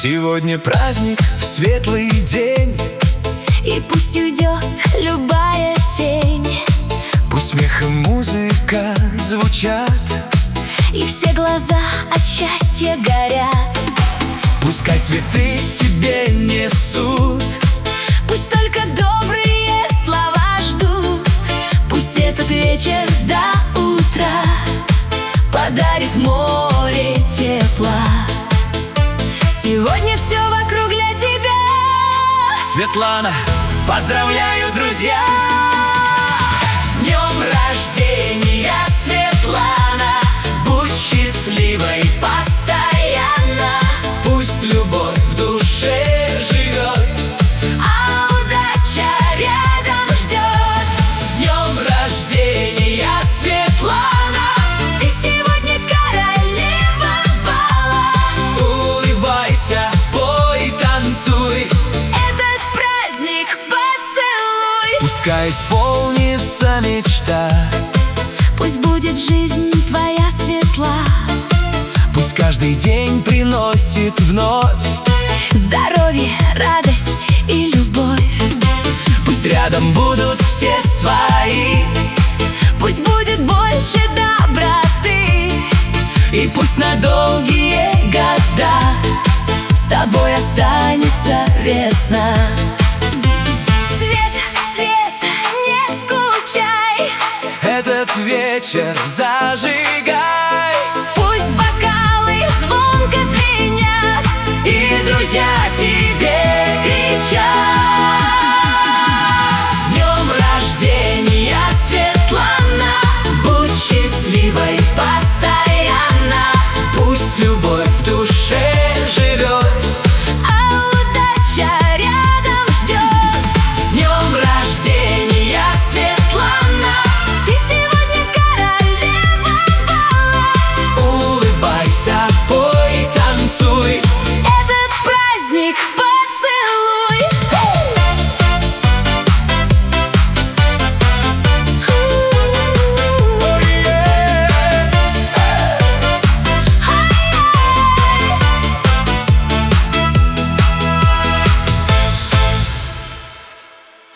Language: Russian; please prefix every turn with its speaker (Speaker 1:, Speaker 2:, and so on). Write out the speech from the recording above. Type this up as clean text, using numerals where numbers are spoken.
Speaker 1: Сегодня праздник в светлый день,
Speaker 2: и пусть уйдет любая тень.
Speaker 1: пусть смех и музыка звучат,
Speaker 2: и все глаза от счастья горят.
Speaker 1: пускай цветы тебе несут,
Speaker 2: Пусть только добрые слова ждут. Пусть этот вечер до утра подарит море тепла. Сегодня все вокруг для тебя.
Speaker 1: Светлана, поздравляю, друзья! С днем рождения, Светлана! Будь счастливой постоянно, пусть любовь в душе живет,
Speaker 2: А удача рядом ждет.
Speaker 1: с днем рождения, Светлана!
Speaker 2: Ты сегодня королева бала.
Speaker 1: Улыбайся, пой, танцуй,
Speaker 2: Этот праздник поцелуй.
Speaker 1: пускай исполнится мечта,
Speaker 2: Пусть будет жизнь твоя светла.
Speaker 1: пусть каждый день приносит вновь
Speaker 2: Здоровье, радость и любовь.
Speaker 1: пусть рядом будут все свои,
Speaker 2: Пусть будет больше доброты.
Speaker 1: и пусть на долгие года
Speaker 2: С тобой останется весна. Свет, свет, не скучай.
Speaker 1: этот вечер зажигай,
Speaker 2: Пусть бокалы звонко звенят,
Speaker 1: и друзья